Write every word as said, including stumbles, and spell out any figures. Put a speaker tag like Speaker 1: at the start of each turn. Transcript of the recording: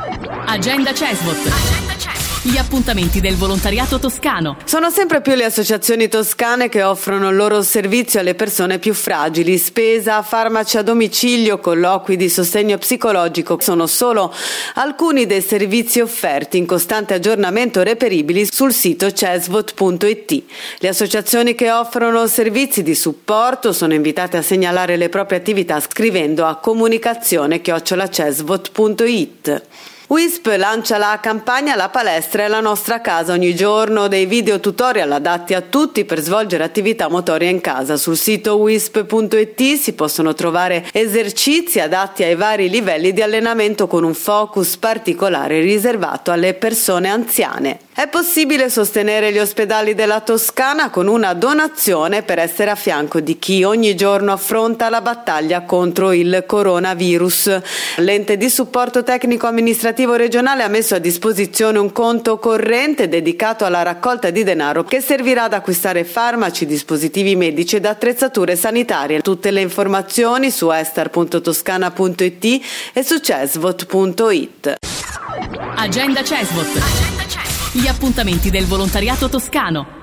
Speaker 1: Agenda Cesvot. Gli appuntamenti del volontariato toscano.
Speaker 2: Sono sempre più le associazioni toscane che offrono il loro servizio alle persone più fragili. Spesa, farmaci a domicilio, colloqui di sostegno psicologico sono solo alcuni dei servizi offerti in costante aggiornamento reperibili sul sito cesvot punto it. Le associazioni che offrono servizi di supporto sono invitate a segnalare le proprie attività scrivendo a comunicazione chiocciola cesvot punto it. W I S P lancia la campagna La palestra è la nostra casa, ogni giorno dei video tutorial adatti a tutti per svolgere attività motoria in casa. Sul sito wisp punto it si possono trovare esercizi adatti ai vari livelli di allenamento con un focus particolare riservato alle persone anziane. È possibile sostenere gli ospedali della Toscana con una donazione per essere a fianco di chi ogni giorno affronta la battaglia contro il coronavirus. L'ente di supporto tecnico amministrativo regionale ha messo a disposizione un conto corrente dedicato alla raccolta di denaro che servirà ad acquistare farmaci, dispositivi medici ed attrezzature sanitarie. Tutte le informazioni su estar punto toscana punto it e su cesvot punto it.
Speaker 1: Agenda Cesvot. Gli appuntamenti del volontariato toscano.